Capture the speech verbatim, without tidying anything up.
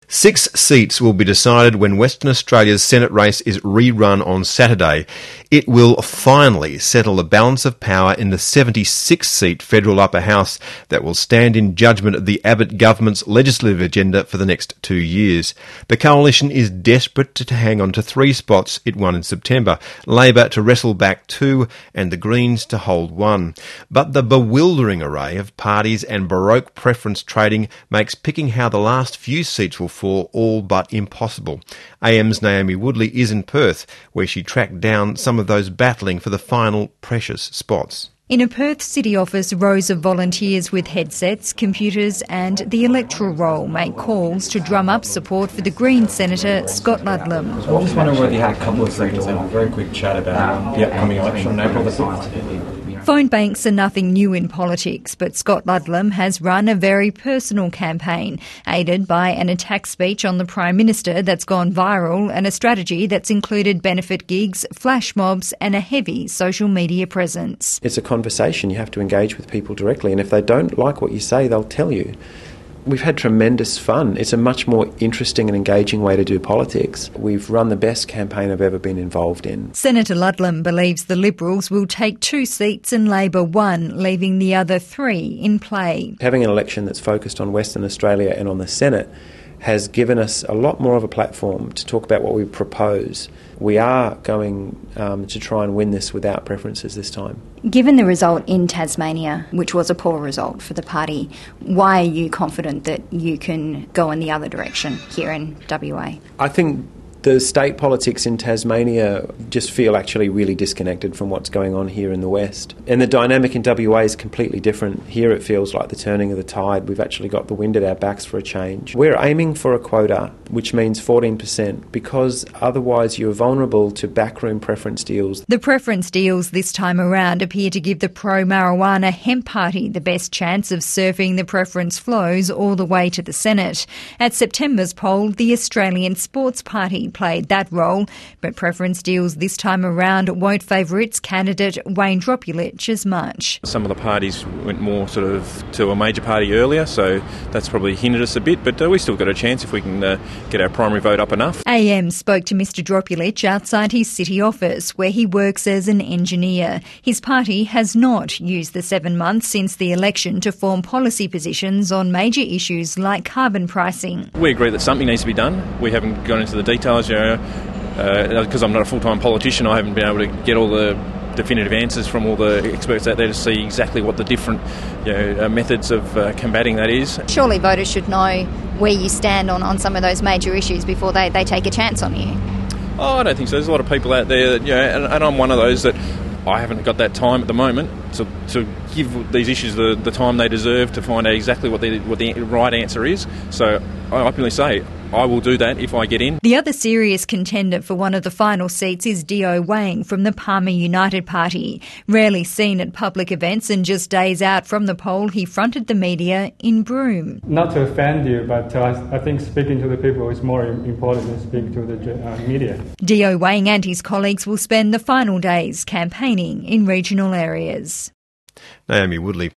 Six seats will be decided when Western Australia's Senate race is rerun on Saturday. It will finally settle the balance of power in the seventy-six seat federal upper house that will stand in judgment of the Abbott government's legislative agenda for the next two years. The coalition is desperate to hang on to three spots it won in September, Labor to wrestle back two and the Greens to hold one. But the bewildering array of parties and Baroque preference trading makes picking how the last few seats will fall all but impossible. A M's Naomi Woodley is in Perth, where she tracked down some of those battling for the final precious spots. In a Perth city office, rows of volunteers with headsets, computers and the electoral roll make calls to drum up support for the Green Senator Scott Ludlam. I was just wondering whether you had a couple of seconds to have a very quick chat about the upcoming election on April the sixth. Phone banks are nothing new in politics, but Scott Ludlam has run a very personal campaign, aided by an attack speech on the Prime Minister that's gone viral and a strategy that's included benefit gigs, flash mobs and a heavy social media presence. It's a conversation. You have to engage with people directly, and if they don't like what you say, they'll tell you. We've had tremendous fun. It's a much more interesting and engaging way to do politics. We've run the best campaign I've ever been involved in. Senator Ludlam believes the Liberals will take two seats and Labor one, leaving the other three in play. Having an election that's focused on Western Australia and on the Senate has given us a lot more of a platform to talk about what we propose. We are going um, to try and win this without preferences this time. Given the result in Tasmania, which was a poor result for the party, why are you confident that you can go in the other direction here in W A? I think the state politics in Tasmania just feel actually really disconnected from what's going on here in the West. And the dynamic in W A is completely different. Here it feels like the turning of the tide. We've actually got the wind at our backs for a change. We're aiming for a quota, which means fourteen percent, because otherwise you're vulnerable to backroom preference deals. The preference deals this time around appear to give the pro-marijuana hemp party the best chance of surfing the preference flows all the way to the Senate. At September's poll, the Australian Sports Party played that role, but preference deals this time around won't favour its candidate Wayne Dropulich as much. Some of the parties went more sort of to a major party earlier, so that's probably hindered us a bit, but uh, we still got a chance if we can uh, get our primary vote up enough. A M spoke to Mr Dropulich outside his city office, where he works as an engineer. His party has not used the seven months since the election to form policy positions on major issues like carbon pricing. We agree that something needs to be done. We haven't gone into the details, you know, because uh, I'm not a full-time politician. I haven't been able to get all the definitive answers from all the experts out there to see exactly what the different you know, uh, methods of uh, combating that is. Surely voters should know where you stand on, on some of those major issues before they, they take a chance on you. Oh, I don't think so. There's a lot of people out there, that, you know, and, and I'm one of those that I haven't got that time at the moment to, to give these issues the, the time they deserve to find out exactly what the, what the right answer is. So I openly say I will do that if I get in. The other serious contender for one of the final seats is Dio Wang from the Palmer United Party. Rarely seen at public events and just days out from the poll, he fronted the media in Broome. Not to offend you, but uh, I think speaking to the people is more important than speaking to the uh, media. Dio Wang and his colleagues will spend the final days campaigning in regional areas. Naomi Woodley.